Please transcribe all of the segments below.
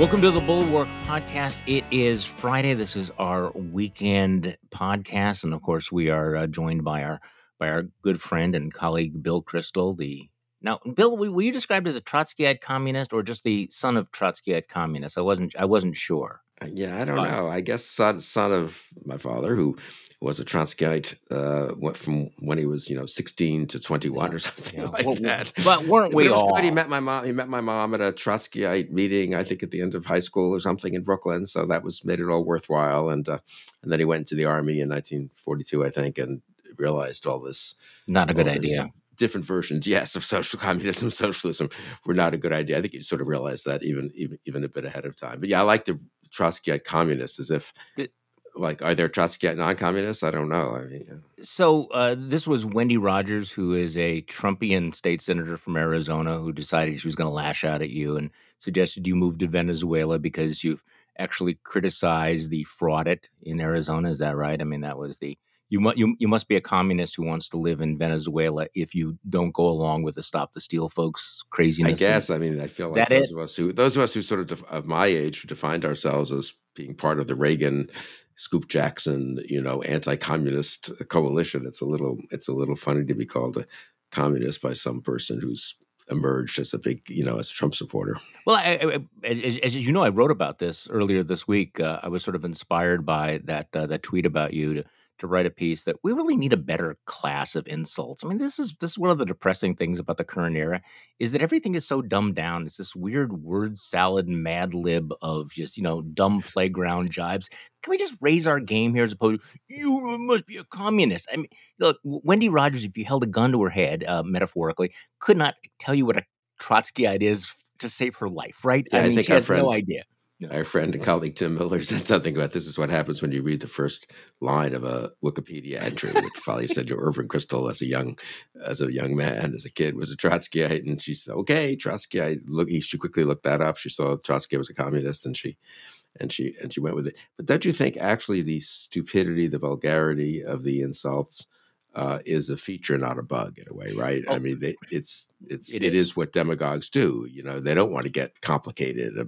Welcome to the Bulwark Podcast. It is Friday. This is our weekend podcast, and of course, we are joined by our good friend and colleague Bill Kristol. Now, Bill, were you described as a Trotskyite communist or just the son of Trotskyite communist? I wasn't sure. Yeah, I don't know. I guess son of my father, who was a Trotskyite, went from when he was 16 to 21 or something like that. But weren't we it was all? good. He met my mom at a Trotskyite meeting, I think at the end of high school or something in Brooklyn. So that made it all worthwhile. And then he went into the army in 1942, I think, and realized all this. Not a good idea. Different versions, yes, of social communism, socialism were not a good idea. I think you sort of realized that even a bit ahead of time. But yeah, I like the Trotskyite communists as if, are there Trotskyite non-communists? I don't know. I mean, So this was Wendy Rogers, who is a Trumpian state senator from Arizona, who decided she was going to lash out at you and suggested you move to Venezuela because you've actually criticized the fraud in Arizona. Is that right? I mean, that was you must be a communist who wants to live in Venezuela if you don't go along with the Stop the Steal folks craziness. I guess. I mean, I feel like those of us who sort of my age who defined ourselves as being part of the Reagan, Scoop Jackson, anti-communist coalition. It's a little funny to be called a communist by some person who's emerged as a big, as a Trump supporter. Well, as you know, I wrote about this earlier this week. I was sort of inspired by that tweet about you to write a piece that we really need a better class of insults. I mean, this is one of the depressing things about the current era is that everything is so dumbed down. It's this weird word salad mad lib of just, dumb playground jibes. Can we just raise our game here as opposed to, you must be a communist? I mean, look, Wendy Rogers, if you held a gun to her head, metaphorically, could not tell you what a Trotskyite is to save her life, right? Yeah, I mean, she has no idea. Our friend and colleague Tim Miller said something about this is what happens when you read the first line of a Wikipedia entry, which probably said to Irving Kristol as a young man, as a kid, was a Trotskyite, and she said, "Okay, Trotskyite." She quickly looked that up. She saw Trotsky was a communist, and she went with it. But don't you think actually the stupidity, the vulgarity of the insults is a feature, not a bug, in a way, right? I mean, it is what demagogues do. They don't want to get complicated.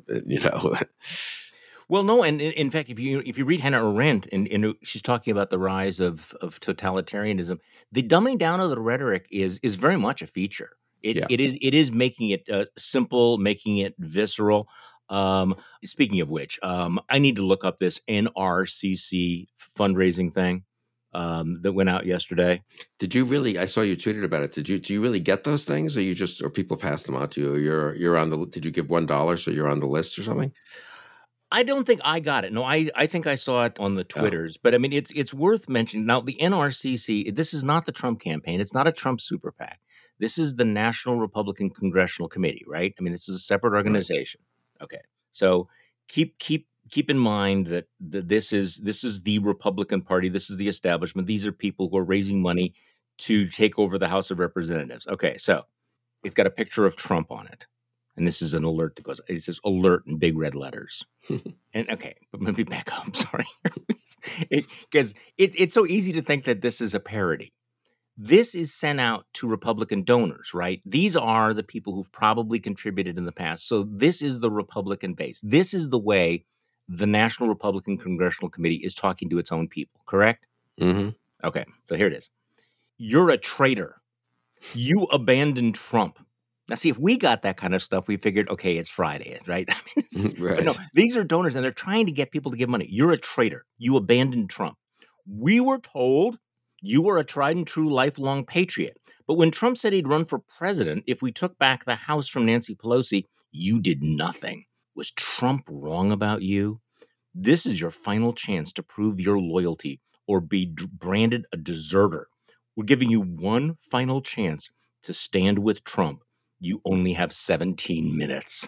Well, no, and in fact, if you read Hannah Arendt, and she's talking about the rise of totalitarianism, the dumbing down of the rhetoric is very much a feature. It is making it simple, making it visceral. Speaking of which, I need to look up this NRCC fundraising thing that went out yesterday. Did you really? I saw you tweeted about it. Do you really get those things, or people pass them on to you? You're on the. Did you give $1 so you're on the list or something? I don't think I got it. No, I think I saw it on the Twitters. But I mean, it's worth mentioning. Now, the NRCC, this is not the Trump campaign. It's not a Trump super PAC. This is the National Republican Congressional Committee, right? I mean, this is a separate organization. Right. Okay, so keep in mind that this is the Republican Party. This is the establishment. These are people who are raising money to take over the House of Representatives. Okay, so it's got a picture of Trump on it. And this is an alert that it says alert in big red letters. And okay, but let me back up. I'm sorry. Because it's so easy to think that this is a parody. This is sent out to Republican donors, right? These are the people who've probably contributed in the past. So this is the Republican base. This is the way the National Republican Congressional Committee is talking to its own people, correct? Mm-hmm. Okay, so here it is. You're a traitor. You abandoned Trump. Now, see, if we got that kind of stuff, we figured, okay, it's Friday, right? I mean, right. But no, these are donors, and they're trying to get people to give money. You're a traitor. You abandoned Trump. We were told you were a tried and true lifelong patriot. But when Trump said he'd run for president if we took back the House from Nancy Pelosi, you did nothing. Was Trump wrong about you? This is your final chance to prove your loyalty or be branded a deserter. We're giving you one final chance to stand with Trump. You only have 17 minutes.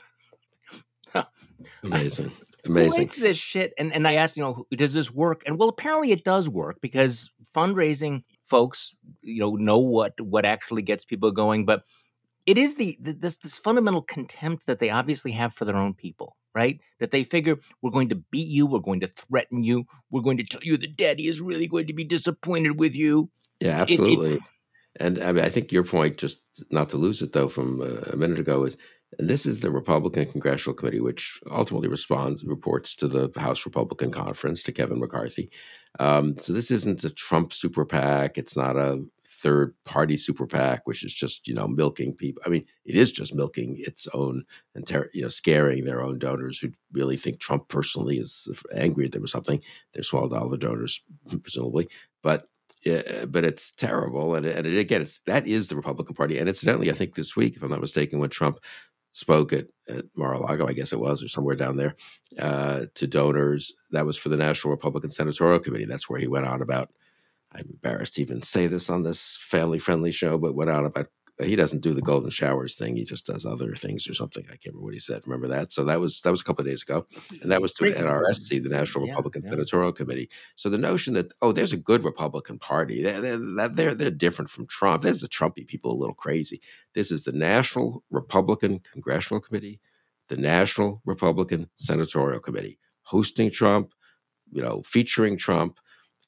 Amazing. Who writes this shit? And I asked, does this work? And well, apparently it does work because fundraising folks, know what actually gets people going. But it is this fundamental contempt that they obviously have for their own people, right? That they figure we're going to beat you, we're going to threaten you, we're going to tell you that daddy is really going to be disappointed with you. Yeah, absolutely. And I mean, I think your point, just not to lose it though, from a minute ago, is And this is the Republican Congressional Committee, which ultimately reports to the House Republican Conference, to Kevin McCarthy. So this isn't a Trump super PAC. It's not a third party super PAC, which is just, milking people. I mean, it is just milking its own and, scaring their own donors who really think Trump personally is angry at them or something. They're small dollar donors, presumably. But it's terrible, and again, that is the Republican Party. And incidentally, I think this week, if I'm not mistaken, when Trump spoke at Mar-a-Lago, I guess it was, or somewhere down there, to donors. That was for the National Republican Senatorial Committee. That's where he went on about, I'm embarrassed to even say this on this family-friendly show, but went on about, he doesn't do the golden showers thing. He just does other things or something. I can't remember what he said. Remember that? So that was a couple of days ago, and that was to Great. an NRSC, the National Yeah, Republican yeah. Senatorial Committee. So the notion that, there's a good Republican Party, they're different from Trump. There's the Trumpy people a little crazy. This is the National Republican Congressional Committee, the National Republican Senatorial Committee, hosting Trump, featuring Trump,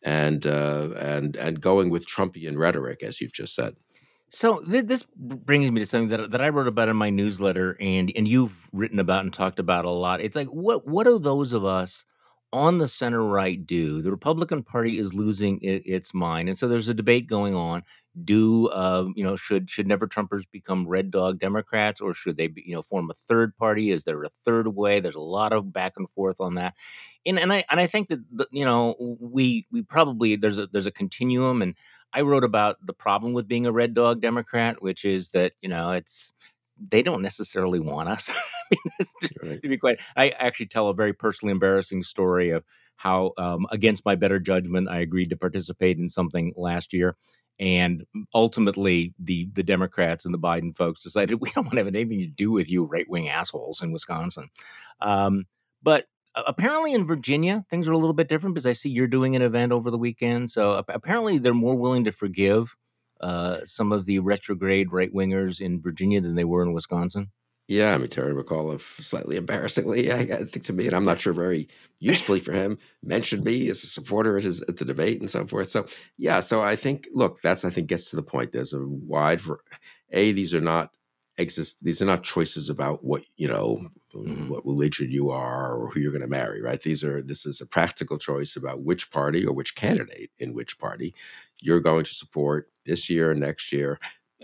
and going with Trumpian rhetoric, as you've just said. So this brings me to something that I wrote about in my newsletter, and you've written about and talked about a lot. It's like, what do those of us on the center right do? The Republican Party is losing its mind, and so there's a debate going on. Do should never Trumpers become red dog Democrats, or should they form a third party? Is there a third way? There's a lot of back and forth on that, and I think that we probably there's a continuum. And I wrote about the problem with being a red dog Democrat, which is that it's they don't necessarily want us. I mean, Right. to be quite, I actually tell a very personally embarrassing story of how, against my better judgment, I agreed to participate in something last year, and ultimately the Democrats and the Biden folks decided we don't want to have anything to do with you right wing assholes in Wisconsin. But apparently in Virginia, things are a little bit different because I see you're doing an event over the weekend. So apparently they're more willing to forgive some of the retrograde right wingers in Virginia than they were in Wisconsin. Yeah, I mean, Terry McAuliffe, slightly embarrassingly, I think to me, and I'm not sure very usefully for him, mentioned me as a supporter at the debate and so forth. So yeah, so I think, look, I think gets to the point. There's a these are not these are not choices about Mhm. what religion you are or who you're going to marry, right? This is a practical choice about which party or which candidate in which party you're going to support this year, next year,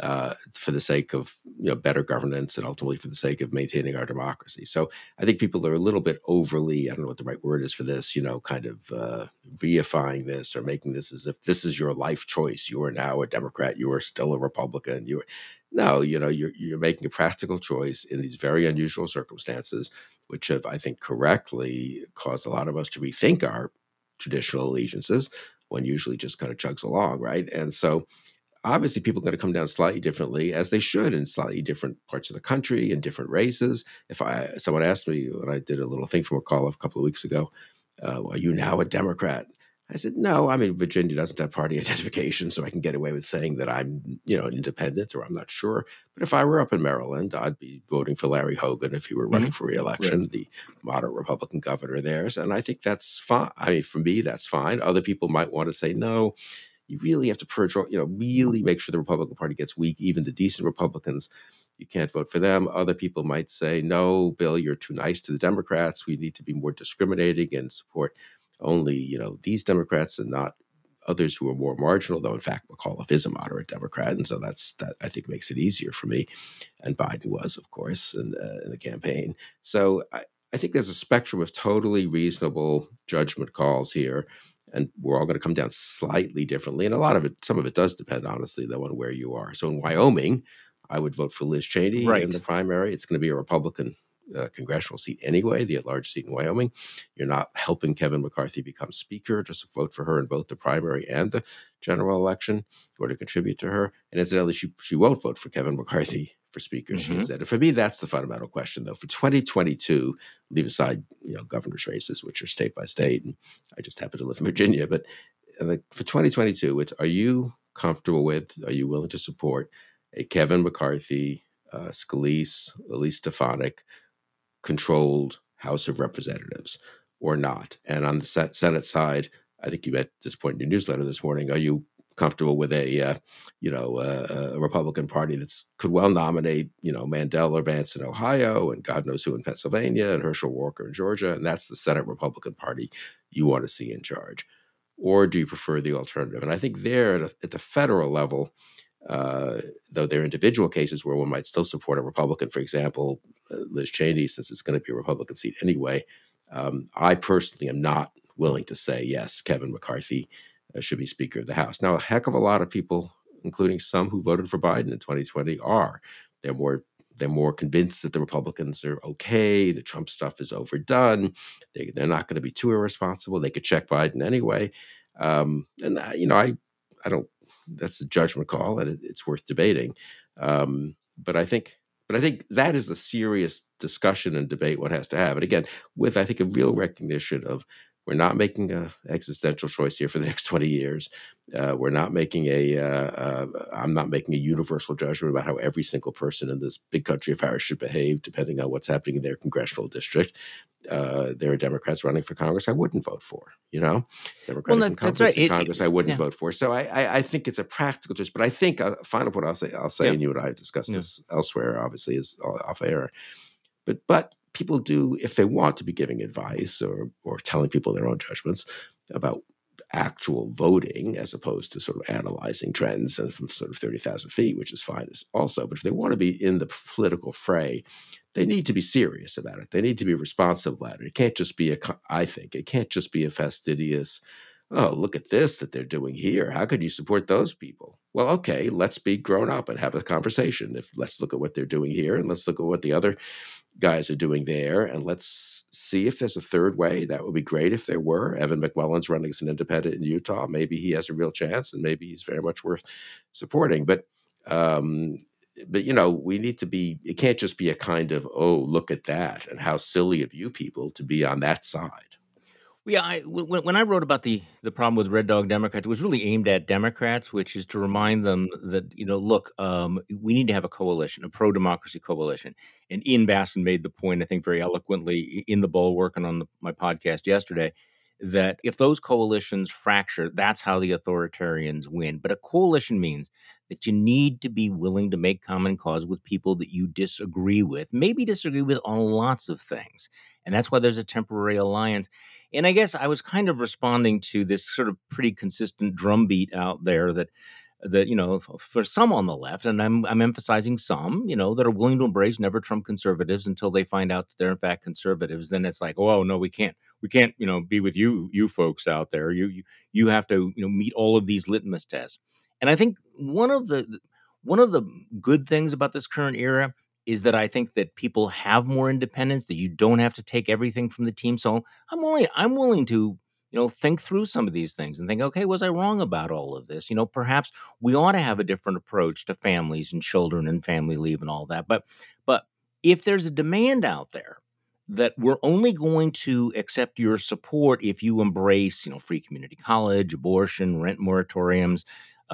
for the sake of better governance and ultimately for the sake of maintaining our democracy. So I think people are a little bit overly, I don't know what the right word is for this, kind of reifying this or making this as if this is your life choice. You are now a Democrat. You are still a Republican. No, you're making a practical choice in these very unusual circumstances, which have, I think, correctly caused a lot of us to rethink our traditional allegiances. One usually just kind of chugs along, right? And so obviously people are going to come down slightly differently, as they should in slightly different parts of the country and different races. If someone asked me when I did a little thing from a call a couple of weeks ago, are you now a Democrat? I said, no, I mean, Virginia doesn't have party identification, so I can get away with saying that I'm, an independent or I'm not sure. But if I were up in Maryland, I'd be voting for Larry Hogan if he were running Mhm. for Right. reelection, the moderate Republican governor there. And I think that's fine. I mean, for me, that's fine. Other people might want to say, no, you really have to purge, really make sure the Republican Party gets weak. Even the decent Republicans, you can't vote for them. Other people might say, no, Bill, you're too nice to the Democrats. We need to be more discriminating and support only, these Democrats and not others who are more marginal, though in fact McAuliffe is a moderate Democrat. And so that I think makes it easier for me. And Biden was, of course, in the campaign. So I think there's a spectrum of totally reasonable judgment calls here, and we're all going to come down slightly differently. And some of it does depend, honestly, though, on where you are. So in Wyoming, I would vote for Liz Cheney in the Right. primary. It's going to be a Republican congressional seat anyway, the at-large seat in Wyoming. You're not helping Kevin McCarthy become speaker. Just vote for her in both the primary and the general election, or to contribute to her. And incidentally, she won't vote for Kevin McCarthy for speaker. She has Hmm. said. And for me, that's the fundamental question, though. For 2022, leave aside governor's races, which are state by state, and I just happen to live in Virginia. But for 2022, are you comfortable with? Are you willing to support a Kevin McCarthy, Scalise, Elise Stefanik controlled House of Representatives or not? And on the Senate side, I think you at this point in your newsletter this morning, are you comfortable with a Republican Party that's could well nominate Mandel or Vance in Ohio, and God knows who in Pennsylvania, and Herschel Walker in Georgia, and that's the Senate Republican Party you want to see in charge? Or do you prefer the alternative? And I think there at the federal level, uh, though there are individual cases where one might still support a Republican, for example, Liz Cheney, since it's going to be a Republican seat anyway, I personally am not willing to say, yes, Kevin McCarthy should be Speaker of the House. Now, a heck of a lot of people, including some who voted for Biden in 2020, are. They're more they're more convinced that the Republicans are okay. The Trump stuff is overdone. They're not going to be too irresponsible. They could check Biden anyway. And I don't. That's a judgment call, and it's worth debating. But I think that is the serious discussion and debate one has to have. And again, with I think a real recognition of we're not making an existential choice here for the next 20 years. We're not making I'm not making a universal judgment about how every single person in this big country of ours should behave, depending on what's happening in their congressional district. There are Democrats running for Congress I wouldn't vote for, Well, Democratic that's right. incumbents in Congress I wouldn't Yeah, vote for. So I think it's a practical choice. But I think final point I'll say, yeah, and you and I have discussed yeah. this elsewhere, obviously, is off air. But people do, if they want to be giving advice or telling people their own judgments about actual voting, as opposed to sort of analyzing trends and from sort of 30,000 feet, which is fine also. But if they want to be in the political fray, they need to be serious about it. They need to be responsible about it. It can't just be I think it can't just be a fastidious, oh, look at this that they're doing here. How could you support those people? Well, okay, let's be grown up and have a conversation. Let's look at what they're doing here, and let's look at what the other guys are doing there, and let's see if there's a third way. That would be great if there were. Evan McMullen's running as an independent in Utah. Maybe he has a real chance, and maybe he's very much worth supporting. Um, but we need to be. It can't just be a kind of, oh, look at that, and how silly of you people to be on that side. Well, yeah, when I wrote about the problem with Red Dog Democrats, it was really aimed at Democrats, which is to remind them that look, we need to have a coalition, a pro democracy coalition. And Ian Basson made the point, I think, very eloquently in the Bulwark and on my podcast yesterday, that if those coalitions fracture, that's how the authoritarians win. But a coalition means that you need to be willing to make common cause with people that you disagree with, maybe disagree with on lots of things, and that's why there's a temporary alliance. And I guess I was kind of responding to this sort of pretty consistent drumbeat out there that for some on the left, and I'm emphasizing some, that are willing to embrace never Trump conservatives until they find out that they're in fact conservatives. Then it's like, oh no, we can't be with you folks out there. You have to meet all of these litmus tests. And I think one of the good things about this current era is that I think that people have more independence, that you don't have to take everything from the team. So I'm willing to think through some of these things and think, okay, was I wrong about all of this? Perhaps we ought to have a different approach to families and children and family leave and all that. But if there's a demand out there that we're only going to accept your support if you embrace free community college, abortion, rent moratoriums,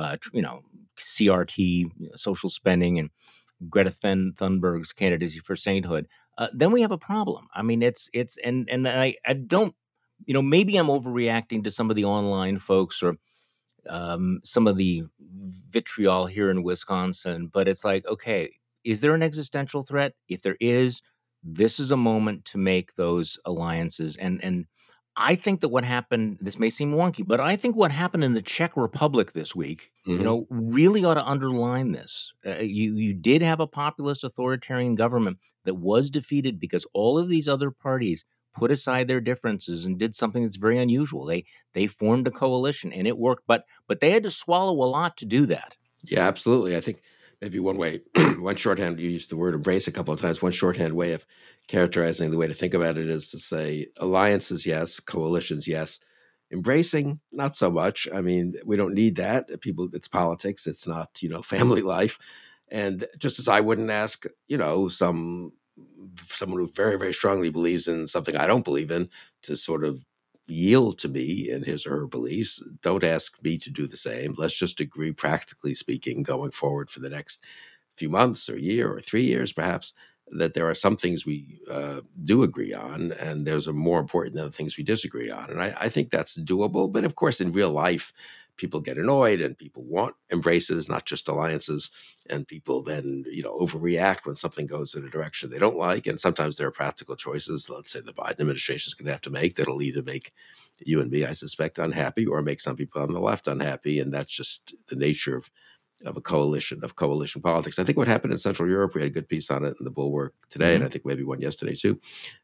CRT, social spending, and Greta Thunberg's candidacy for sainthood, then we have a problem. I mean, it's and I don't, maybe I'm overreacting to some of the online folks or some of the vitriol here in Wisconsin, but it's like, okay, is there an existential threat? If there is, this is a moment to make those alliances. And I think that what happened, this may seem wonky, but I think what happened in the Czech Republic this week, Mm-hmm. really ought to underline this. You did have a populist authoritarian government that was defeated because all of these other parties put aside their differences and did something that's very unusual. They formed a coalition and it worked, but they had to swallow a lot to do that. Yeah, absolutely. I think maybe one way, one shorthand, you used the word embrace a couple of times. One shorthand way of characterizing the way to think about it is to say alliances, yes, coalitions, yes. Embracing, not so much. I mean, we don't need that. People, it's politics. It's not, family life. And just as I wouldn't ask, someone who very, very strongly believes in something I don't believe in to sort of yield to me in his or her beliefs. Don't ask me to do the same. Let's just agree, practically speaking, going forward for the next few months or year or 3 years, perhaps, that there are some things we do agree on, and those are more important than the things we disagree on. And I think that's doable. But of course, in real life, people get annoyed and people want embraces, not just alliances. And people then, overreact when something goes in a direction they don't like. And sometimes there are practical choices, let's say the Biden administration is going to have to make, that'll either make you and me, I suspect, unhappy or make some people on the left unhappy. And that's just the nature of a coalition politics. I think what happened in Central Europe, we had a good piece on it in the Bulwark today, and I think maybe one yesterday too,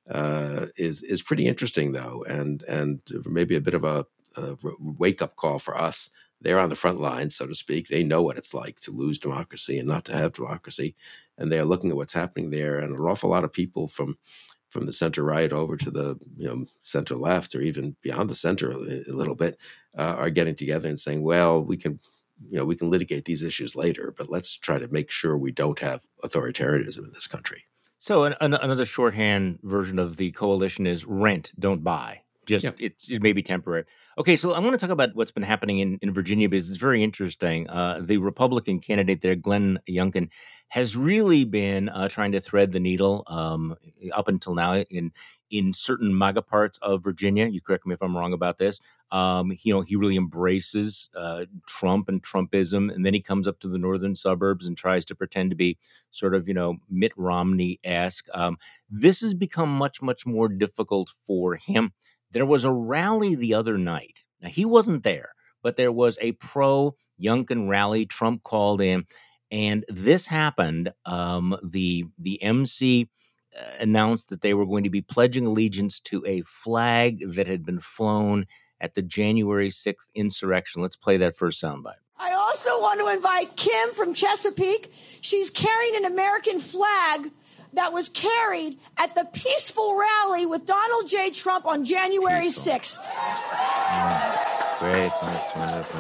is pretty interesting though, and maybe a bit of a wake up call for us. They're on the front line, so to speak. They know what it's like to lose democracy and not to have democracy, and they're looking at what's happening there. And an awful lot of people from the center right over to the center left, or even beyond the center a little bit, are getting together and saying, well, we can litigate these issues later, but let's try to make sure we don't have authoritarianism in this country. So another shorthand version of the coalition is rent, don't buy. It may be temporary. Okay, so I want to talk about what's been happening in Virginia, because it's very interesting. The Republican candidate there, Glenn Youngkin, has really been trying to thread the needle up until now in certain MAGA parts of Virginia. You correct me if I'm wrong about this. He really embraces Trump and Trumpism, and then he comes up to the northern suburbs and tries to pretend to be sort of, Mitt Romney-esque. This has become much, much more difficult for him. There was a rally the other night. Now, he wasn't there, but there was a pro-Youngkin rally Trump called in, and this happened. The MC announced that they were going to be pledging allegiance to a flag that had been flown at the January 6th insurrection. Let's play that first soundbite. I also want to invite Kim from Chesapeake. She's carrying an American flag that was carried at the peaceful rally with Donald J. Trump on January 6th. Great. Nice, wonderful.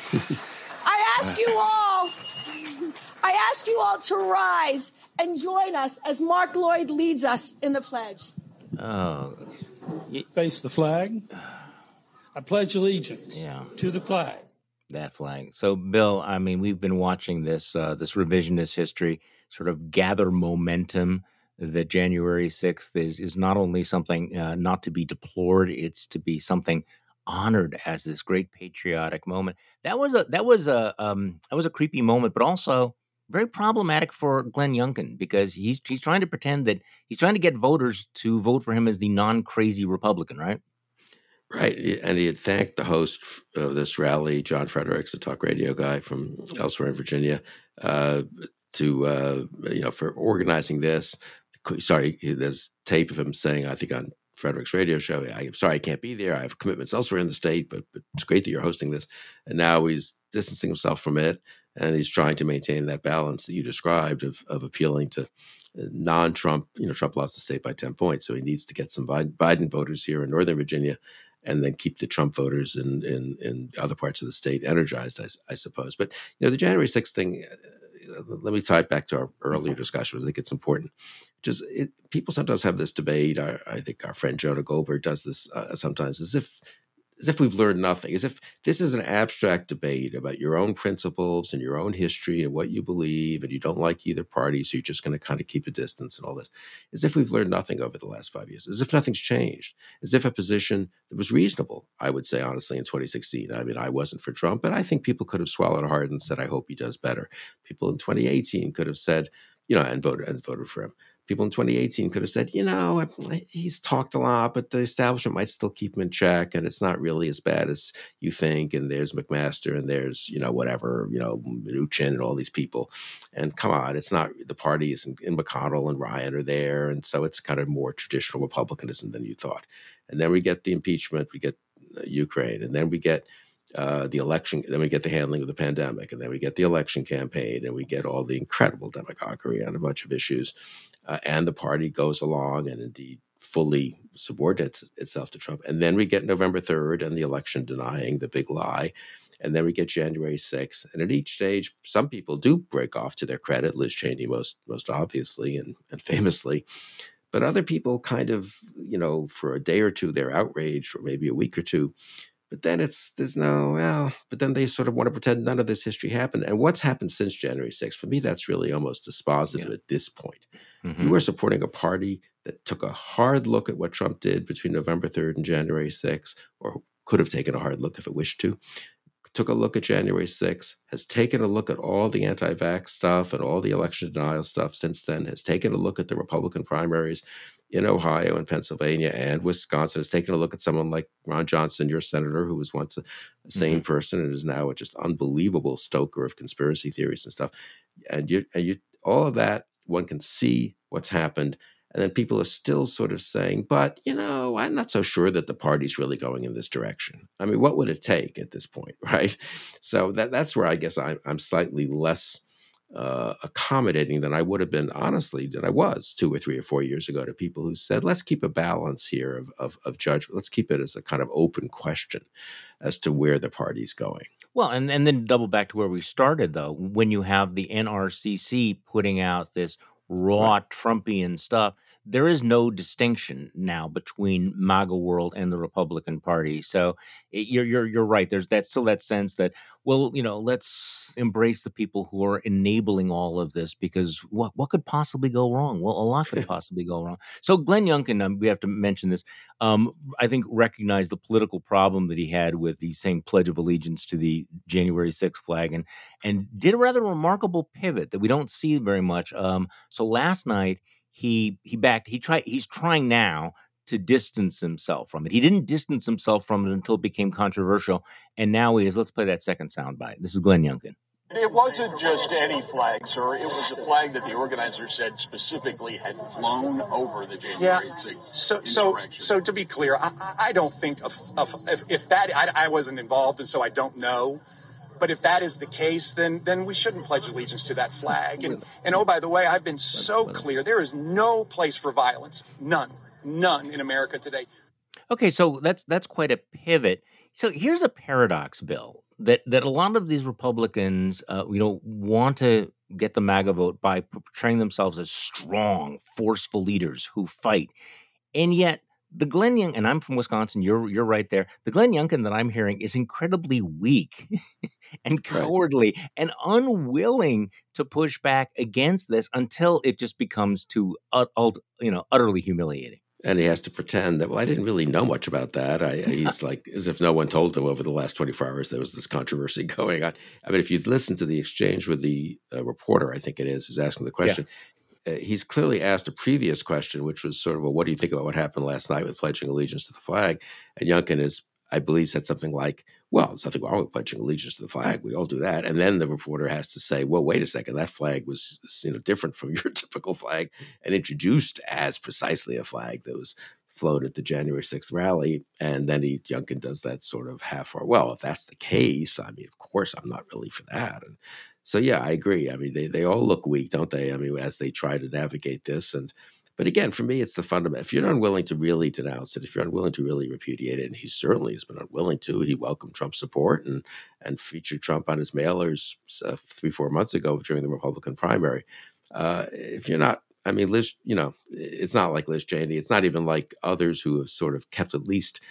I ask you all to rise and join us as Mark Lloyd leads us in the pledge. Face the flag. I pledge allegiance to the flag. That flag. So, Bill, I mean, we've been watching this revisionist history sort of gather momentum. That January 6th is not only something not to be deplored, it's to be something honored as this great patriotic moment. That was a creepy moment, but also very problematic for Glenn Youngkin, because he's trying to pretend that he's trying to get voters to vote for him as the non-crazy Republican, right? Right, and he had thanked the host of this rally, John Fredericks, a talk radio guy from elsewhere in Virginia, for organizing this. Sorry, there's tape of him saying, I think on Frederick's radio show, I'm sorry I can't be there. I have commitments elsewhere in the state, but it's great that you're hosting this. And now he's distancing himself from it, and he's trying to maintain that balance that you described of appealing to non-Trump. Trump lost the state by 10 points, so he needs to get some Biden voters here in Northern Virginia, and then keep the Trump voters in other parts of the state energized, I suppose. But the January 6th thing, let me tie it back to our earlier discussion. I think it's important. People sometimes have this debate. I think our friend Jonah Goldberg does this sometimes, as if we've learned nothing, as if this is an abstract debate about your own principles and your own history and what you believe, and you don't like either party, so you're just going to kind of keep a distance and all this, as if we've learned nothing over the last 5 years, as if nothing's changed, as if a position that was reasonable, I would say, honestly, in 2016. I mean, I wasn't for Trump, but I think people could have swallowed hard and said, I hope he does better. People in 2018 could have said, and voted for him. People in 2018 could have said, he's talked a lot, but the establishment might still keep him in check, and it's not really as bad as you think. And there's McMaster, and there's, Mnuchin and all these people. And come on, it's not, the party isn't, and McConnell and Ryan are there. And so it's kind of more traditional Republicanism than you thought. And then we get the impeachment, we get Ukraine, and then we get the election, then we get the handling of the pandemic, and then we get the election campaign, and we get all the incredible demagoguery on a bunch of issues. And the party goes along and indeed fully subordinates itself to Trump. And then we get November 3rd and the election denying, the big lie. And then we get January 6th. And at each stage, some people do break off, to their credit, Liz Cheney most obviously and famously. But other people kind of, for a day or two, they're outraged, or maybe a week or two. But then but then they sort of want to pretend none of this history happened. And what's happened since January 6th, for me, that's really almost dispositive at this point. Mm-hmm. You are supporting a party that took a hard look at what Trump did between November 3rd and January 6th, or could have taken a hard look if it wished to. took a look at January 6th, has taken a look at all the anti-vax stuff and all the election denial stuff since then, has taken a look at the Republican primaries in Ohio and Pennsylvania and Wisconsin, has taken a look at someone like Ron Johnson, your senator, who was once a sane person and is now a just unbelievable stoker of conspiracy theories and stuff. And you all of that, one can see what's happened. And then people are still sort of saying, but, I'm not so sure that the party's really going in this direction. I mean, what would it take at this point, right? So that's where I guess I'm slightly less accommodating than I would have been, honestly, than I was 2 or 3 or 4 years ago to people who said, let's keep a balance here of judgment. Let's keep it as a kind of open question as to where the party's going. Well, and then double back to where we started, though, when you have the NRCC putting out this raw Trumpian stuff, there is no distinction now between MAGA world and the Republican Party. So you're right. There's still that sense that, well, let's embrace the people who are enabling all of this, because what could possibly go wrong? Well, a lot could possibly go wrong. So Glenn Youngkin, we have to mention this, I think recognized the political problem that he had with the saying Pledge of Allegiance to the January 6th flag, and did a rather remarkable pivot that we don't see very much. So last night he's trying now to distance himself from it. He didn't distance himself from it until it became controversial, and now he is. Let's play that second soundbite. This is Glenn Youngkin. It wasn't just any flag, sir. It was a flag that the organizers said specifically had flown over the January 6th. So to be clear, I don't think if that I wasn't involved, and so I don't know. But if that is the case, then we shouldn't pledge allegiance to that flag. And oh, by the way, I've been so clear. There is no place for violence. None in America today. Okay, so that's quite a pivot. So here's a paradox, Bill, that a lot of these Republicans, want to get the MAGA vote by portraying themselves as strong, forceful leaders who fight, and yet the Glenn Youngkin, and I'm from Wisconsin, you're right there. The Glenn Youngkin that I'm hearing is incredibly weak and cowardly and unwilling to push back against this until it just becomes too, utterly humiliating. And he has to pretend that, well, I didn't really know much about that. He's like, as if no one told him over the last 24 hours there was this controversy going on. I mean, if you've listened to the exchange with the reporter, I think it is, who's asking the question, he's clearly asked a previous question, which was sort of, well, what do you think about what happened last night with pledging allegiance to the flag? And Youngkin is, I believe, said something like, well, there's nothing wrong with pledging allegiance to the flag. We all do that. And then the reporter has to say, well, wait a second, that flag was different from your typical flag and introduced as precisely a flag that was flown at the January 6th rally. And then Youngkin does that sort of well, if that's the case, I mean, of course, I'm not really for that. And so, yeah, I agree. I mean, they all look weak, don't they? I mean, as they try to navigate this. But again, for me, it's the fundamental. If you're unwilling to really denounce it, if you're unwilling to really repudiate it, and he certainly has been unwilling to, he welcomed Trump's support and featured Trump on his mailers 3-4 months ago during the Republican primary. If you're not, I mean, Liz, it's not like Liz Cheney. It's not even like others who have sort of kept at least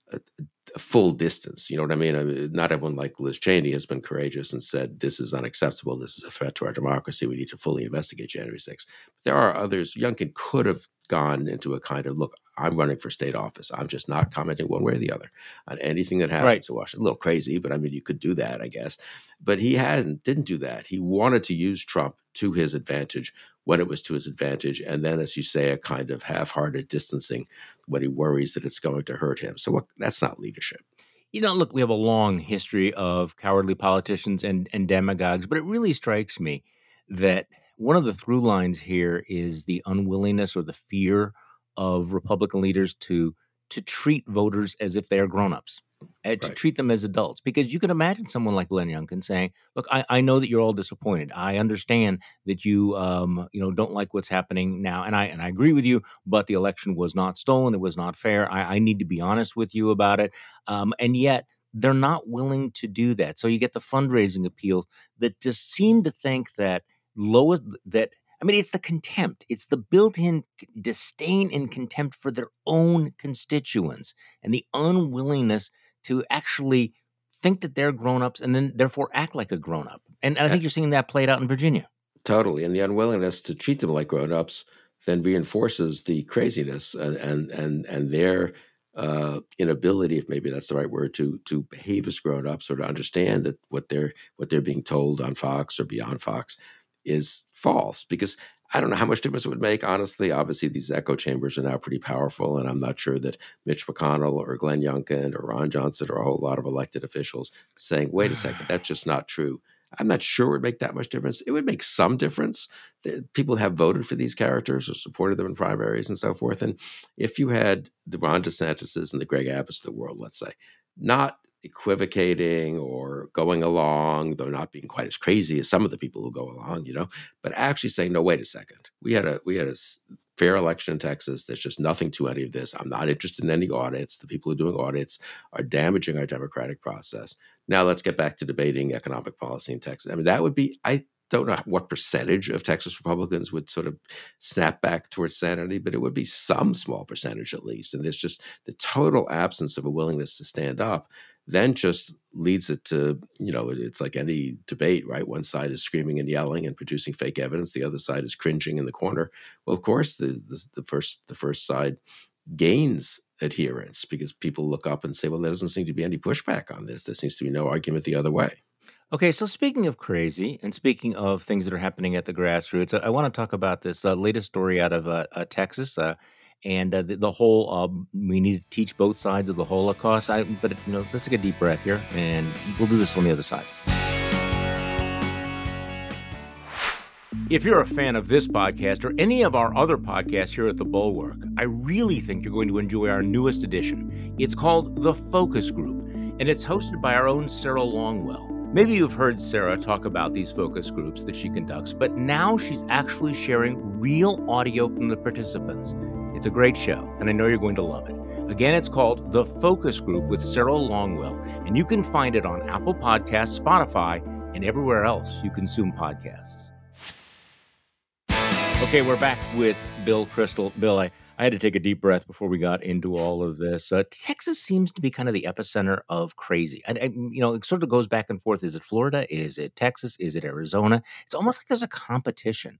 a full distance. You know what I mean? Not everyone like Liz Cheney has been courageous and said, this is unacceptable. This is a threat to our democracy. We need to fully investigate January 6th. But there are others. Youngkin could have gone into a kind of, look, I'm running for state office. I'm just not commenting one way or the other on anything that happens in Washington. A little crazy, but I mean, you could do that, I guess. But he didn't do that. He wanted to use Trump to his advantage when it was to his advantage. And then, as you say, a kind of half-hearted distancing when he worries that it's going to hurt him. So that's not leadership. Look, we have a long history of cowardly politicians and demagogues, but it really strikes me that one of the through lines here is the unwillingness or the fear of Republican leaders to treat voters as if they are grown-ups, to treat them as adults. Because you can imagine someone like Glenn Youngkin saying, look, I know that you're all disappointed. I understand that you don't like what's happening now. And I agree with you, but the election was not stolen. It was not fair. I need to be honest with you about it. And yet they're not willing to do that. So you get the fundraising appeals that just seem to think that it's the contempt. It's the built-in disdain and contempt for their own constituents and the unwillingness to actually think that they're grown-ups and then therefore act like a grown-up. And I think you're seeing that played out in Virginia. Totally. And the unwillingness to treat them like grown-ups then reinforces the craziness and their inability, if maybe that's the right word, to behave as grown-ups or to understand that what they're being told on Fox or beyond Fox is false. Because I don't know how much difference it would make. Honestly, obviously, these echo chambers are now pretty powerful, and I'm not sure that Mitch McConnell or Glenn Youngkin or Ron Johnson or a whole lot of elected officials saying, wait a second, that's just not true. I'm not sure it would make that much difference. It would make some difference. People have voted for these characters or supported them in primaries and so forth. And if you had the Ron DeSantis's and the Greg Abbotts of the world, let's say, not equivocating or going along, though not being quite as crazy as some of the people who go along, but actually saying, no, wait a second. We had a fair election in Texas. There's just nothing to any of this. I'm not interested in any audits. The people who are doing audits are damaging our democratic process. Now let's get back to debating economic policy in Texas. I mean, that would be, I don't know what percentage of Texas Republicans would sort of snap back towards sanity, but it would be some small percentage at least. And there's just the total absence of a willingness to stand up then just leads it to, it's like any debate, right? One side is screaming and yelling and producing fake evidence. The other side is cringing in the corner. Well, of course, the first side gains adherence because people look up and say, well, there doesn't seem to be any pushback on this. There seems to be no argument the other way. Okay, so speaking of crazy and speaking of things that are happening at the grassroots, I want to talk about this latest story out of Texas. And the whole we need to teach both sides of the Holocaust. But let's take a deep breath here, and we'll do this on the other side. If you're a fan of this podcast or any of our other podcasts here at The Bulwark, I really think you're going to enjoy our newest edition. It's called The Focus Group, and it's hosted by our own Sarah Longwell. Maybe you've heard Sarah talk about these focus groups that she conducts, but now she's actually sharing real audio from the participants. It's a great show, and I know you're going to love it. Again, it's called The Focus Group with Sarah Longwell, and you can find it on Apple Podcasts, Spotify, and everywhere else you consume podcasts. Okay, we're back with Bill Kristol. Bill, I had to take a deep breath before we got into all of this. Texas seems to be kind of the epicenter of crazy. It sort of goes back and forth. Is it Florida? Is it Texas? Is it Arizona? It's almost like there's a competition.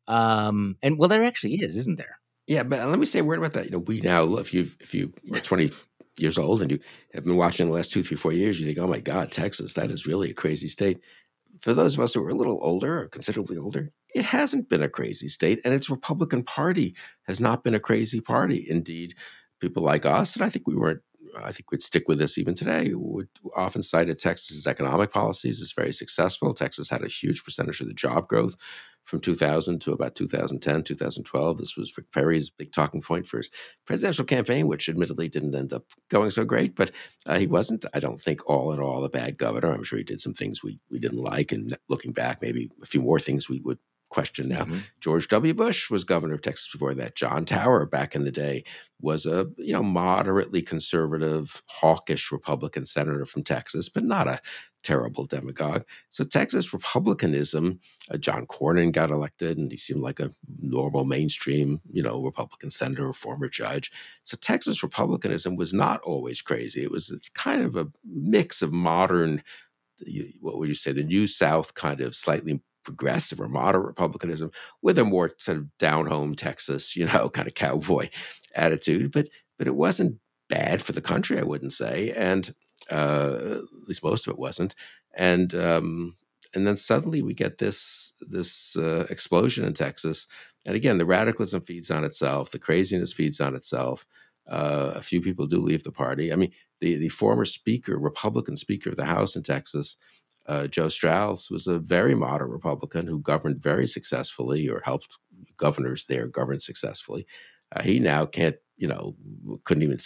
There actually is, isn't there? Yeah, but let me say a word about that. We now, if you are 20 years old and you have been watching the last 2, 3, 4 years, you think, oh my God, Texas, that is really a crazy state. For those of us who are a little older or considerably older, it hasn't been a crazy state, and its Republican Party has not been a crazy party. Indeed, people like us, and I think we'd stick with this even today, would often cite Texas's economic policies as very successful. Texas had a huge percentage of the job growth from 2000 to about 2010, 2012. This was Rick Perry's big talking point for his presidential campaign, which admittedly didn't end up going so great, but he wasn't, I don't think, all in all a bad governor. I'm sure he did some things we didn't like, and looking back, maybe a few more things we would question now. Mm-hmm. George W. Bush was governor of Texas before that. John Tower back in the day was a moderately conservative, hawkish Republican senator from Texas, but not a terrible demagogue. So Texas Republicanism, John Cornyn got elected, and he seemed like a normal mainstream, Republican senator or former judge. So Texas Republicanism was not always crazy. It was kind of a mix of modern, what would you say, the New South kind of slightly progressive or moderate Republicanism with a more sort of down-home Texas, kind of cowboy attitude. But it wasn't bad for the country, I wouldn't say, and at least most of it wasn't. And then suddenly we get this explosion in Texas. And again, the radicalism feeds on itself. The craziness feeds on itself. A few people do leave the party. I mean, the former Republican Speaker of the House in Texas, Joe Strauss, was a very moderate Republican who governed very successfully, or helped governors there govern successfully. He now couldn't even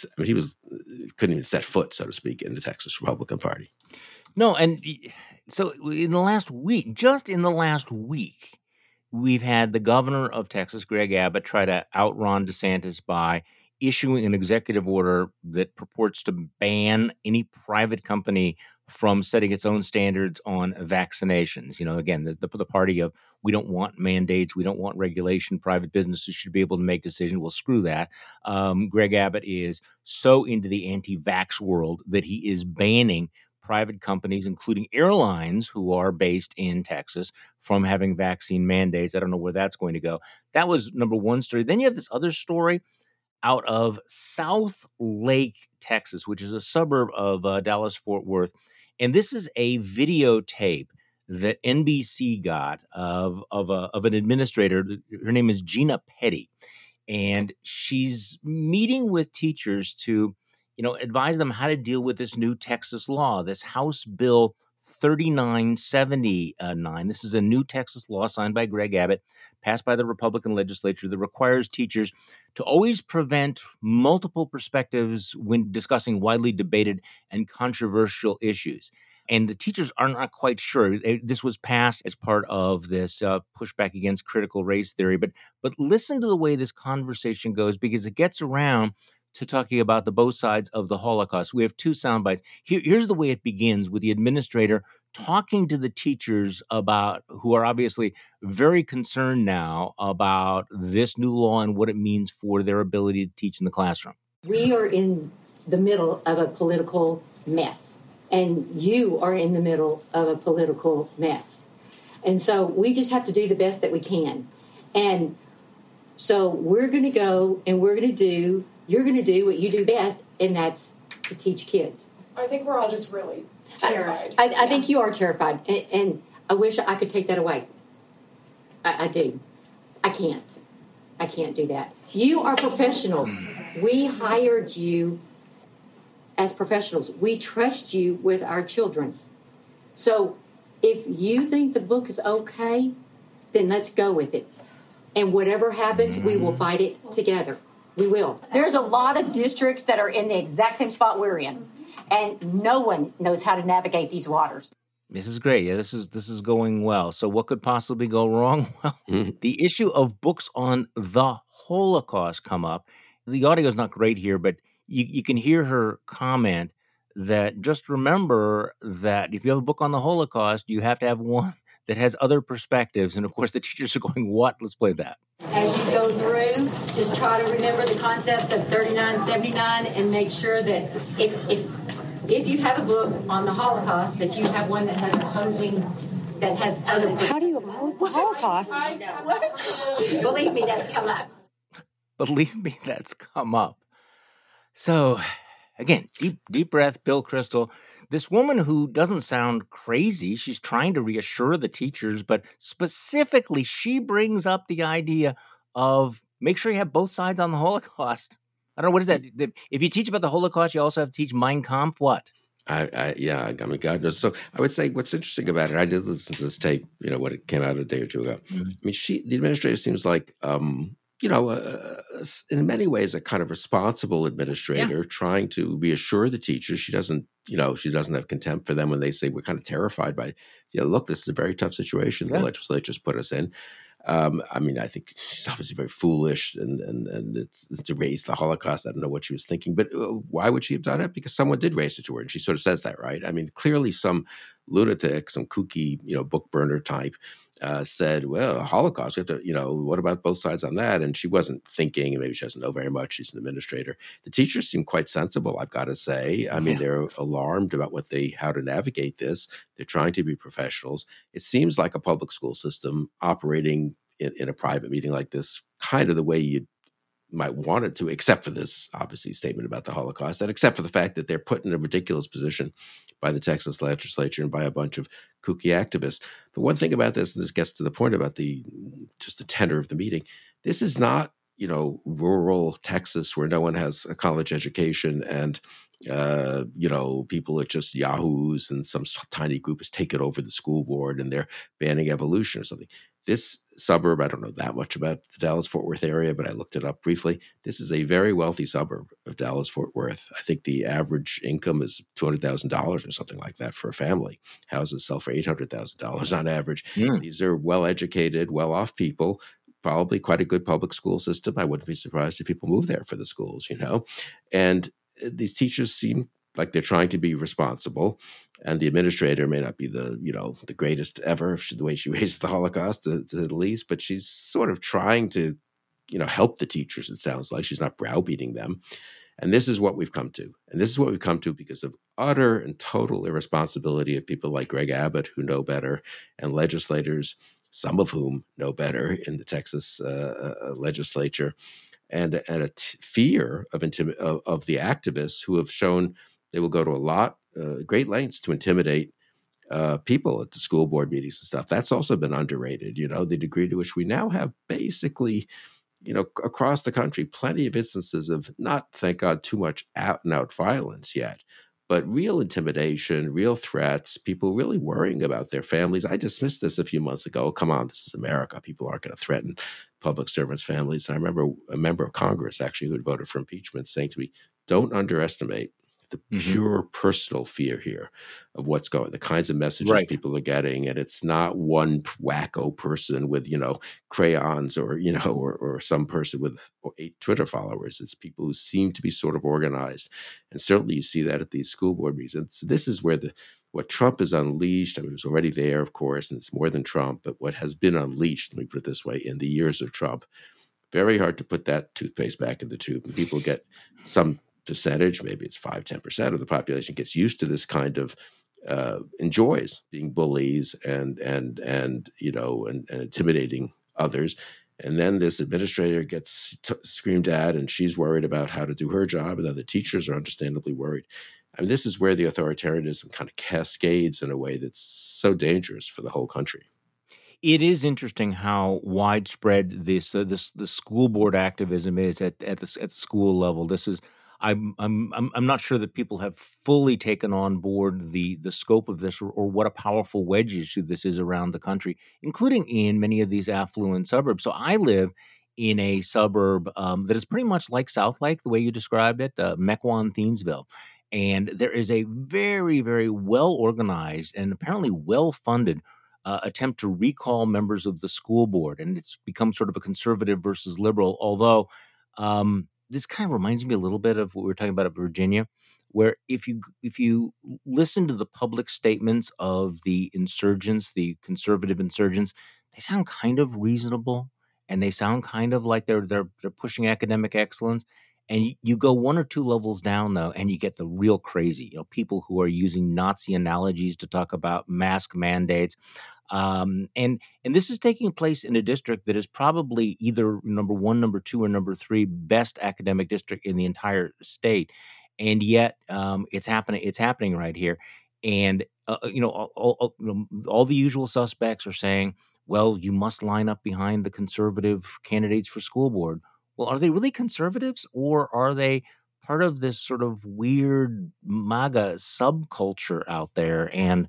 set foot, so to speak, in the Texas Republican Party. No, and so in the last week, we've had the governor of Texas, Greg Abbott, try to out Ron DeSantis by issuing an executive order that purports to ban any private company from setting its own standards on vaccinations. Again, the party of we don't want mandates, we don't want regulation, private businesses should be able to make decisions. Well, screw that. Greg Abbott is so into the anti-vax world that he is banning private companies, including airlines who are based in Texas, from having vaccine mandates. I don't know where that's going to go. That was number one story. Then you have this other story. out of South Lake, Texas, which is a suburb of Dallas-Fort Worth. And this is a videotape that NBC got of an administrator. Her name is Gina Petty, and she's meeting with teachers to, advise them how to deal with this new Texas law, this House Bill 3979. This is a new Texas law signed by Greg Abbott, passed by the Republican legislature, that requires teachers to always prevent multiple perspectives when discussing widely debated and controversial issues. And the teachers are not quite sure. This was passed as part of this pushback against critical race theory. But listen to the way this conversation goes, because it gets around to talking about the both sides of the Holocaust. We have two sound bites. Here's the way it begins, with the administrator talking to the teachers who are obviously very concerned now about this new law and what it means for their ability to teach in the classroom. We are in the middle of a political mess, and you are in the middle of a political mess. And so we just have to do the best that we can. And so we're going to go and you're going to do what you do best, and that's to teach kids. I think we're all just really terrified. I think you are terrified, and I wish I could take that away. I do. I can't do that. You are professionals. We hired you as professionals. We trust you with our children. So if you think the book is okay, then let's go with it. And whatever happens, we will fight it together. We will. There's a lot of districts that are in the exact same spot we're in, and no one knows how to navigate these waters. This is great. Yeah, this is going well. So what could possibly go wrong? Well, the issue of books on the Holocaust come up. The audio is not great here, but you can hear her comment that just remember that if you have a book on the Holocaust, you have to have one that has other perspectives. And of course, the teachers are going, what? Let's play that. As you go through, just try to remember the concepts of 3979 and make sure that if you have a book on the Holocaust, that you have one that has other. How do you oppose the Holocaust? Believe me, that's come up. Believe me, that's come up. So, again, deep breath, Bill Kristol. This woman who doesn't sound crazy, she's trying to reassure the teachers, but specifically, she brings up the idea of make sure you have both sides on the Holocaust. I don't know, what is that? If you teach about the Holocaust, you also have to teach Mein Kampf, what? I mean, God knows. So I would say what's interesting about it, I did listen to this tape, when it came out a day or two ago. Mm-hmm. I mean, the administrator seems like, in many ways, a kind of responsible administrator trying to reassure the teachers. She doesn't have contempt for them when they say we're kind of terrified by, look, this is a very tough situation the legislature's put us in. I mean, I think she's obviously very foolish, and it's to raise the Holocaust. I don't know what she was thinking, but why would she have done it? Because someone did raise it to her, and she sort of says that, right? I mean, clearly some lunatic, some kooky, book burner type said, well, Holocaust, we have to, what about both sides on that? And she wasn't thinking, and maybe she doesn't know very much. She's an administrator. The teachers seem quite sensible, I've got to say. I mean, they're alarmed about how to navigate this. They're trying to be professionals. It seems like a public school system operating in a private meeting like this, kind of the way you might want it to, except for this, obviously, statement about the Holocaust, and except for the fact that they're put in a ridiculous position by the Texas legislature and by a bunch of kooky activists. But one thing about this, and this gets to the point about the tenor of the meeting, this is not, rural Texas where no one has a college education and, people are just yahoos and some tiny group has taken over the school board and they're banning evolution or something. This suburb, I don't know that much about the Dallas-Fort Worth area, but I looked it up briefly. This is a very wealthy suburb of Dallas-Fort Worth. I think the average income is $200,000 or something like that for a family. Houses sell for $800,000 on average. Yeah. These are well-educated, well-off people, probably quite a good public school system. I wouldn't be surprised if people move there for the schools, And these teachers seem like they're trying to be responsible, and the administrator may not be the greatest ever, the way she raises the Holocaust to the least, but she's sort of trying to, help the teachers. It sounds like she's not browbeating them. And this is what we've come to. And this is what we've come to because of utter and total irresponsibility of people like Greg Abbott, who know better, and legislators, some of whom know better in the Texas legislature. and fear of of the activists who have shown they will go to great lengths to intimidate people at the school board meetings and stuff. That's also been underrated. The degree to which we now have basically, across the country, plenty of instances of not, thank God, too much out and out violence yet, but real intimidation, real threats, people really worrying about their families. I dismissed this a few months ago. Come on, this is America. People aren't going to threaten public servants' families. And I remember a member of Congress actually who had voted for impeachment saying to me, don't underestimate the pure personal fear here of what's the kinds of messages people are getting. And it's not one wacko person with, crayons or, or some person with 8 Twitter followers. It's people who seem to be sort of organized. And certainly you see that at these school board meetings. And so this is where what Trump has unleashed, I mean, it was already there, of course, and it's more than Trump, but what has been unleashed, let me put it this way, in the years of Trump, very hard to put that toothpaste back in the tube. And people get some percentage, maybe it's 5-10% of the population gets used to this kind of enjoys being bullies and intimidating others. And then this administrator gets screamed at, and she's worried about how to do her job, and then the teachers are understandably worried. I mean, this is where the authoritarianism kind of cascades in a way that's so dangerous for the whole country. It is interesting how widespread the school board activism is at the school level. This is I'm not sure that people have fully taken on board the scope of this or what a powerful wedge issue this is around the country, including in many of these affluent suburbs. So I live in a suburb that is pretty much like Southlake, the way you described it, Mequon, Thiensville. And there is a very, very well organized and apparently well funded attempt to recall members of the school board, and it's become sort of a conservative versus liberal. Although this kind of reminds me a little bit of what we were talking about at Virginia, where if you listen to the public statements of the insurgents, the conservative insurgents, they sound kind of reasonable, and they sound kind of like they're pushing academic excellence. And you go 1 or 2 levels down, though, and you get the real crazy, people who are using Nazi analogies to talk about mask mandates. And this is taking place in a district that is probably either number 1, number 2, or number 3 best academic district in the entire state. And yet it's happening right here. And, all the usual suspects are saying, well, you must line up behind the conservative candidates for school board. Well, are they really conservatives, or are they part of this sort of weird MAGA subculture out there? And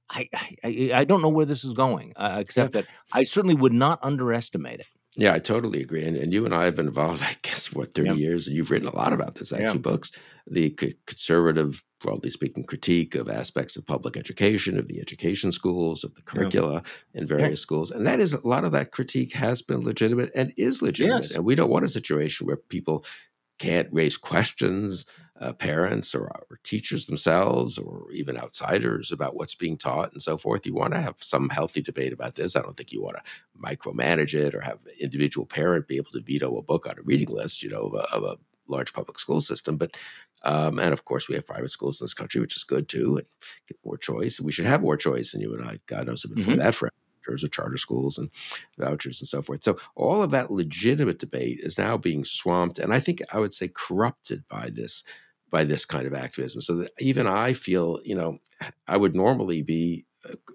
I don't know where this is going, except that I certainly would not underestimate it. Yeah, I totally agree. And you and I have been involved, I guess, for 30 years, and you've written a lot about this, actually, books. The conservative, broadly speaking, critique of aspects of public education, of the education schools, of the curricula in various schools. And that is, a lot of that critique has been legitimate and is legitimate. Yes. And we don't want a situation where people can't raise questions, parents or teachers themselves, or even outsiders, about what's being taught and so forth. You want to have some healthy debate about this. I don't think you want to micromanage it or have an individual parent be able to veto a book on a reading list, of a large public school system. But and of course, we have private schools in this country, which is good too, and get more choice. And we should have more choice. And you and I, God knows, have been for that forever. Of charter schools and vouchers and so forth. So all of that legitimate debate is now being swamped, and I think I would say corrupted by this kind of activism. So that even I feel, I would normally be,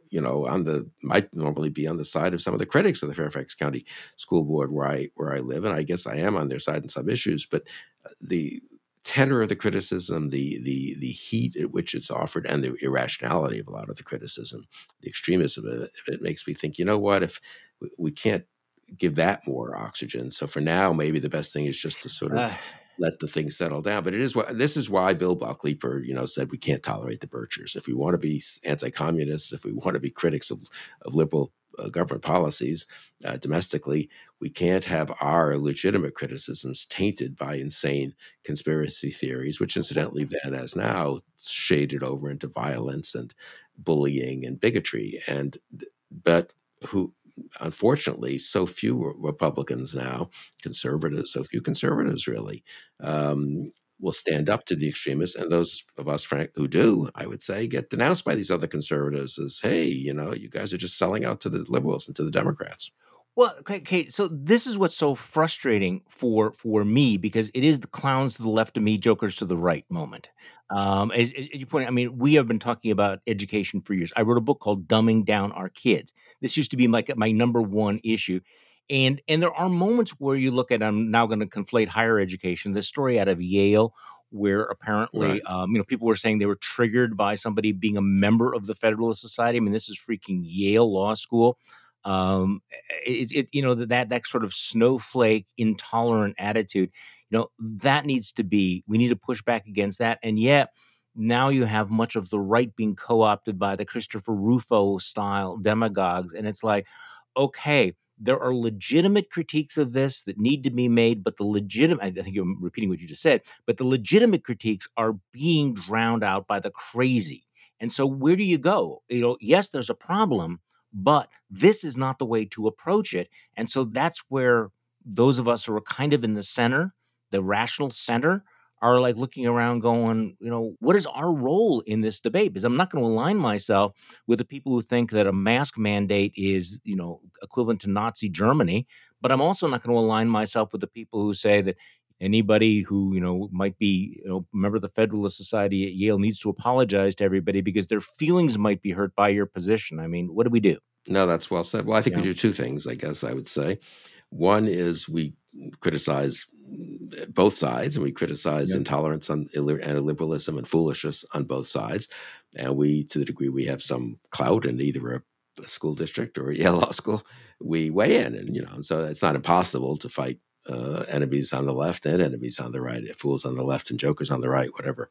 might normally be on the side of some of the critics of the Fairfax County School Board where I live, and I guess I am on their side in some issues. But the tenor of the criticism, the heat at which it's offered, and the irrationality of a lot of the criticism, the extremism of it makes me think, what if we can't give that more oxygen? So for now, maybe the best thing is just to sort of let the thing settle down. But this is why Bill Buckley, said we can't tolerate the Birchers. If we want to be anti-communists, if we want to be critics of liberal government policies domestically, we can't have our legitimate criticisms tainted by insane conspiracy theories, which incidentally then, as now, shaded over into violence and bullying and bigotry. But unfortunately, so few Republicans now, so few conservatives really, will stand up to the extremists, and those of us, Frank, who do, I would say, get denounced by these other conservatives as, hey, you guys are just selling out to the liberals and to the Democrats. Well, okay, so this is what's so frustrating for me because it is the clowns to the left of me, jokers to the right moment. As you point out, I mean, we have been talking about education for years. I wrote a book called "Dumbing Down Our Kids." This used to be my number one issue, and there are moments where you look at. I'm now going to conflate higher education. This story out of Yale, where apparently, Right. people were saying they were triggered by somebody being a member of the Federalist Society. I mean, this is freaking Yale Law School. That sort of snowflake intolerant attitude, that needs to be, we need to push back against that. And yet now you have much of the right being co-opted by the Christopher Rufo style demagogues, and it's like, okay, there are legitimate critiques of this that need to be made, but I think you're repeating what you just said, but the legitimate critiques are being drowned out by the crazy. And so where do you go? Yes, there's a problem, but this is not the way to approach it. And so that's where those of us who are kind of in the center, the rational center, are like looking around going, what is our role in this debate? Because I'm not going to align myself with the people who think that a mask mandate is, equivalent to Nazi Germany. But I'm also not going to align myself with the people who say that anybody who, might be, a member of the Federalist Society at Yale needs to apologize to everybody because their feelings might be hurt by your position. I mean, what do we do? No, that's well said. Well, I think we Yeah. do two things, I guess I would say. One is we criticize both sides, and we criticize intolerance and illiberalism and foolishness on both sides. And we, to the degree we have some clout in either a school district or a Yale Law School, we weigh in. And, so it's not impossible to fight enemies on the left and enemies on the right, fools on the left and jokers on the right, whatever.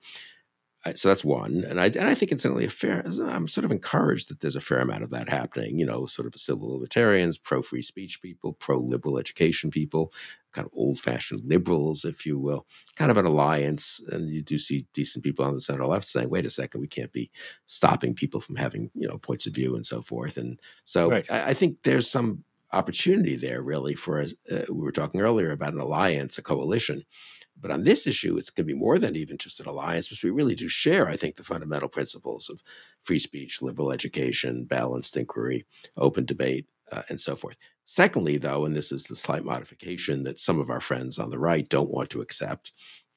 So that's one, and I think it's certainly I'm sort of encouraged that there's a fair amount of that happening. Sort of civil libertarians, pro free speech people, pro liberal education people, kind of old fashioned liberals, if you will, kind of an alliance. And you do see decent people on the center left saying, "Wait a second, we can't be stopping people from having points of view and so forth." And so Right. I think there's some opportunity there, really, for we were talking earlier about an alliance, a coalition. But on this issue, it's going to be more than even just an alliance, because we really do share, I think, the fundamental principles of free speech, liberal education, balanced inquiry, open debate, and so forth. Secondly, though, and this is the slight modification that some of our friends on the right don't want to accept,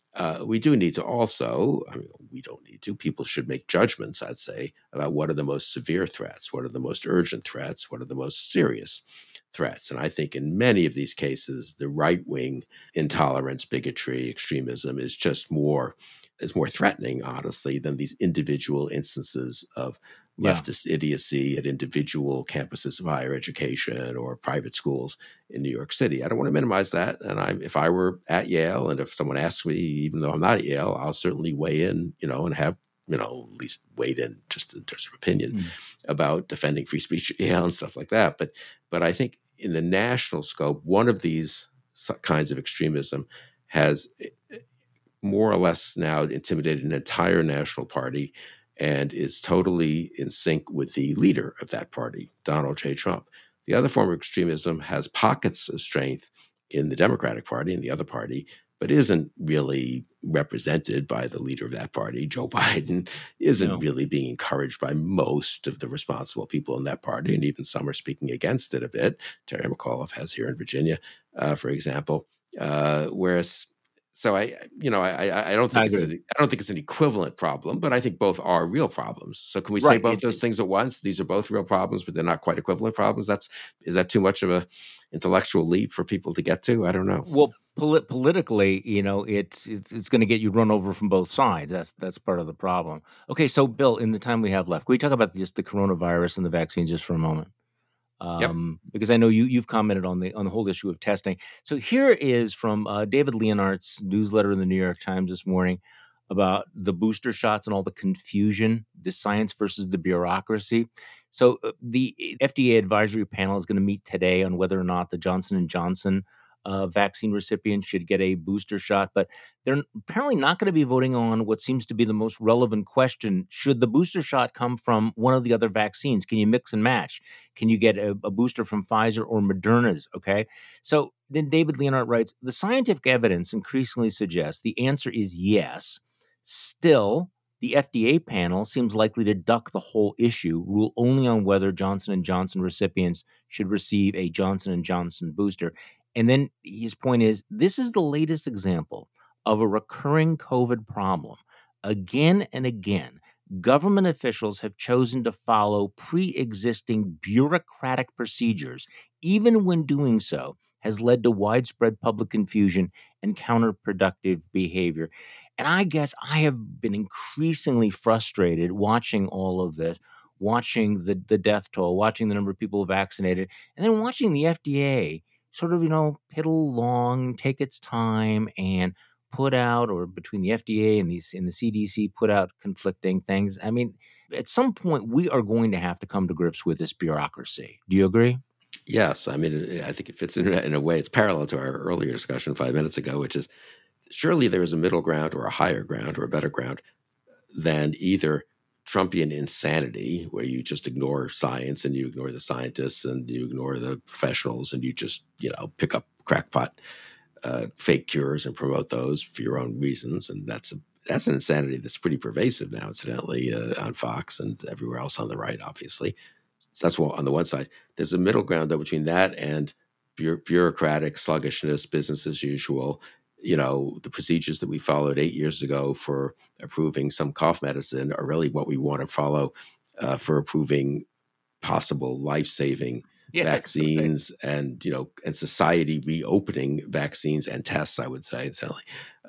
we do need to also, we don't need to, people should make judgments, I'd say, about what are the most severe threats, what are the most urgent threats, what are the most serious threats. And I think in many of these cases, the right-wing intolerance, bigotry, extremism is more threatening, honestly, than these individual instances of leftist idiocy at individual campuses of higher education or private schools in New York City. I don't want to minimize that. And if I were at Yale, and if someone asks me, even though I'm not at Yale, I'll certainly weigh in, and have, at least weighed in just in terms of opinion about defending free speech at Yale and stuff like that. But I think in the national scope, one of these kinds of extremism has more or less now intimidated an entire national party and is totally in sync with the leader of that party, Donald J. Trump. The other form of extremism has pockets of strength in the Democratic Party and the other party, but isn't really represented by the leader of that party. Joe Biden isn't really being encouraged by most of the responsible people in that party, and even some are speaking against it a bit. Terry McAuliffe has here in Virginia, for example. So I don't think it's an equivalent problem, but I think both are real problems. So can we say both those things at once? These are both real problems, but they're not quite equivalent problems. Is that too much of a intellectual leap for people to get to? I don't know. Well, politically, it's going to get you run over from both sides. That's part of the problem. Okay, so Bill, in the time we have left, can we talk about just the coronavirus and the vaccine just for a moment? Because I know you've commented on the whole issue of testing. So here is from David Leonhardt's newsletter in the New York Times this morning about the booster shots and all the confusion, the science versus the bureaucracy. So the FDA advisory panel is going to meet today on whether or not the Johnson & Johnson vaccine recipients should get a booster shot, but they're apparently not going to be voting on what seems to be the most relevant question. Should the booster shot come from one of the other vaccines? Can you mix and match? Can you get a booster from Pfizer or Moderna's? Okay. So then David Leonhardt writes, the scientific evidence increasingly suggests the answer is yes. Still, The FDA panel seems likely to duck the whole issue, rule only on whether Johnson & Johnson recipients should receive a Johnson & Johnson booster. And then his point is, this is the latest example of a recurring COVID problem. Again and again, government officials have chosen to follow pre-existing bureaucratic procedures, even when doing so has led to widespread public confusion and counterproductive behavior. And I guess I have been increasingly frustrated watching all of this, watching the death toll, watching the number of people vaccinated, and then watching the FDA sort of, piddle along, take its time, and put out, or between the FDA and the CDC, put out conflicting things. I mean, at some point, we are going to have to come to grips with this bureaucracy. Do you agree? Yes. I mean, I think it fits in a way. It's parallel to our earlier discussion 5 minutes ago, which is surely there is a middle ground or a higher ground or a better ground than either Trumpian insanity, where you just ignore science and you ignore the scientists and you ignore the professionals and you just, pick up crackpot fake cures and promote those for your own reasons. And that's an insanity that's pretty pervasive now, incidentally, on Fox and everywhere else on the right, obviously. So that's on the one side. There's a middle ground, though, between that and bureaucratic sluggishness, business as usual. The procedures that we followed 8 years ago for approving some cough medicine are really what we want to follow for approving possible life-saving vaccines and society reopening vaccines and tests, I would say, incidentally,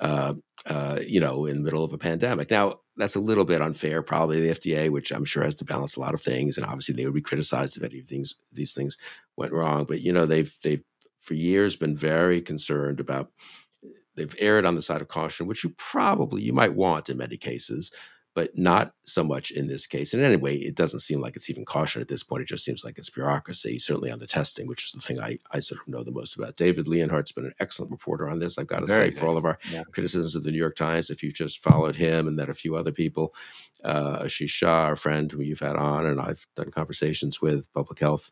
in the middle of a pandemic. Now, that's a little bit unfair, probably the FDA, which I'm sure has to balance a lot of things, and obviously they would be criticized if any of these things went wrong. But they've for years been very concerned about. They've erred on the side of caution, which you might want in many cases, but not so much in this case. And anyway, it doesn't seem like it's even caution at this point. It just seems like it's bureaucracy, certainly on the testing, which is the thing I sort of know the most about. David Leonhardt's been an excellent reporter on this, I've got to say, for all of our criticisms of the New York Times. If you've just followed him and then a few other people, Ashish Shah, our friend who you've had on, and I've done conversations with, public health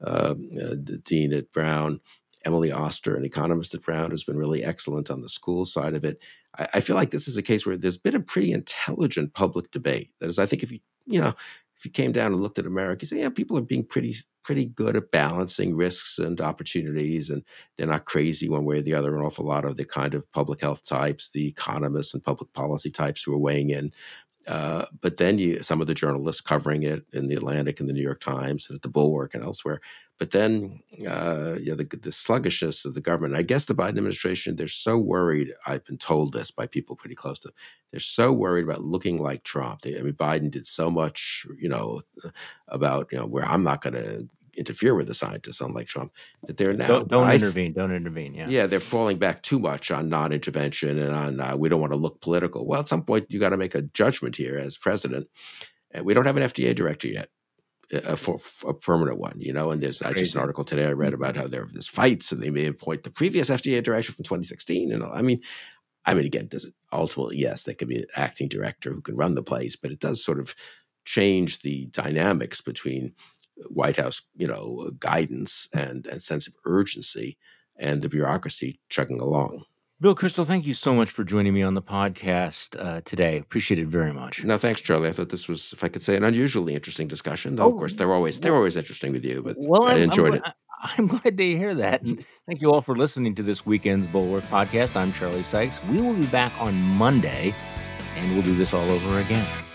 dean at Brown, Emily Oster, an economist at Brown, has been really excellent on the school side of it. I feel like this is a case where there's been a pretty intelligent public debate. That is, I think if you came down and looked at America, you say, people are being pretty good at balancing risks and opportunities, and they're not crazy one way or the other. An awful lot of the kind of public health types, the economists and public policy types who are weighing in. But then some of the journalists covering it in the Atlantic and the New York Times and at the Bulwark and elsewhere. But then the sluggishness of the government. I guess the Biden administration, they're so worried. I've been told this by people pretty close to them. They're so worried about looking like Trump. Biden did so much, about where I'm not going to interfere with the scientists, unlike Trump, that they're now don't intervene. Yeah, they're falling back too much on non-intervention and on we don't want to look political. Well, at some point you got to make a judgment here as president. We don't have an FDA director yet, for a permanent one, and there's just an article today I read about how there's fights and they may appoint the previous FDA director from 2016. And I mean, again, does it ultimately? Yes, there could be an acting director who can run the place, but it does sort of change the dynamics between White House, guidance and sense of urgency and the bureaucracy chugging along. Bill Kristol, thank you so much for joining me on the podcast today. Appreciate it very much. No, thanks, Charlie. I thought this was, if I could say, an unusually interesting discussion. Though, of course, they're always interesting with you, but I enjoyed it. I'm glad to hear that. And thank you all for listening to this weekend's Bulwark podcast. I'm Charlie Sykes. We will be back on Monday, and we'll do this all over again.